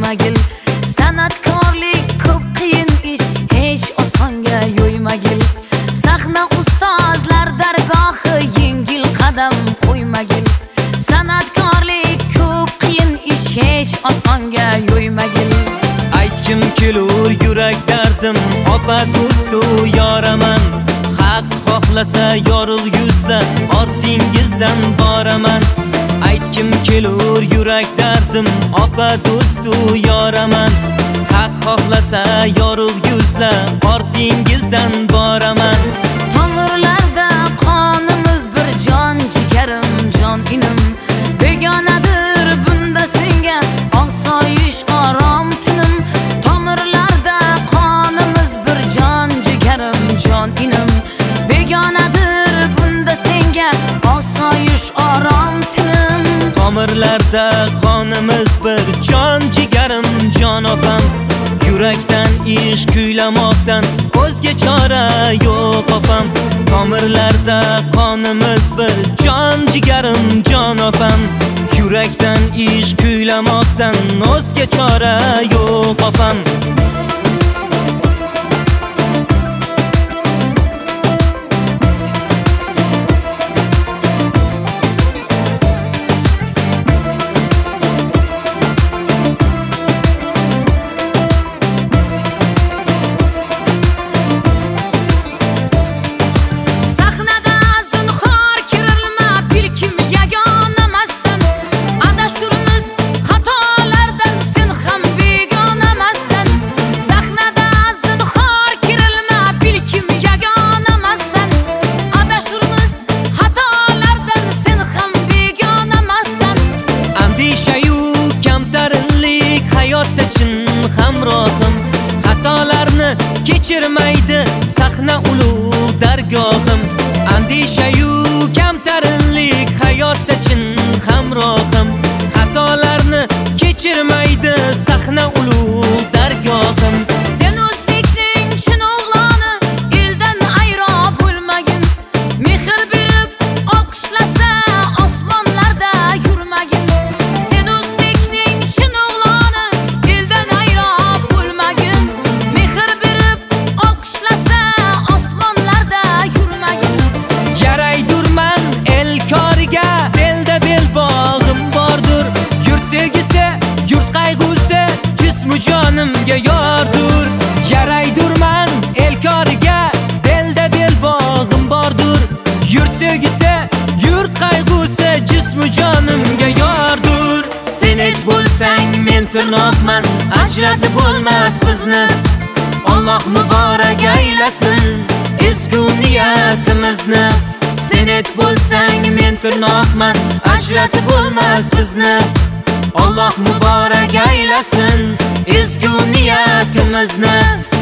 yo'ymagil. San'atkorlik ko'p qiyin ish, hech osonga yo'ymagil. Sahna ustozlar dargohi, yengil qadam qo'ymagil. San'atkorlik ko'p qiyin ish, hech osonga yo'ymagil. Aytgim kelur yurak dardim, opa do'stu yoraman. Haq xohlasa yorug' yuzda ortingizdan boraman. Aytgim kelur yurak dardim, opa do'stu yoraman. Haq xohlasa yorug' yuzda ortingizdan boraman. Tomirlarda qonimiz bir, jon jigarim, jon inim. Begonadir bunda senga osoyish, orom tinim. Tomirlarda qonimiz bir, jon jigarim, jon inim. Begonadir bunda senga osoyish, orom tinim. Tomirlarda qonimiz bir, jon jigarim, jon opam. Yurakdan ish kuylamoqdan o'zga chora yo'q opam. Tomirlarda qonimiz bir, jon jigarim, jon opam. Yurakdan ish kuylamoqdan o'zga chora yo'q opam. Hamrohim xatolarni kechirmaydi sahna ulug' dargohim. Andishayu kamtarinlik hayotda chin hamrohim. Xatolarni kechirmaydi sahna ulug' dargohim. Sen o'zbekning chin o'g'loni, eldan ayro bo'lmagin. Mehr berib olqishlasa osmonlarda yurmagin. Sen o'zbekning chin o'g'loni, eldan ayro bo'lmagin. Mehr berib olqishlasa osmonlarda yurmagin. Yaraydurman el koriga, belda bel bog'im bordur. Yurt sevgisi, yurt qayg'usi, jismu jonimga yordur. Yaraydurman el koriga, belda bel bog'im bordur. Yurt sevgisi, yurt qayg'usi, jismu jonimga yordur. Sen et bo'lsang men tirnoqman, ajratib bo'lmas bizni. Alloh muborak aylasin ezgu niyatimizni. Sen et bo'lsang men tirnoqman, ajratib bo'lmas bizni. Alloh muborak aylasin ezgu niyatimizni.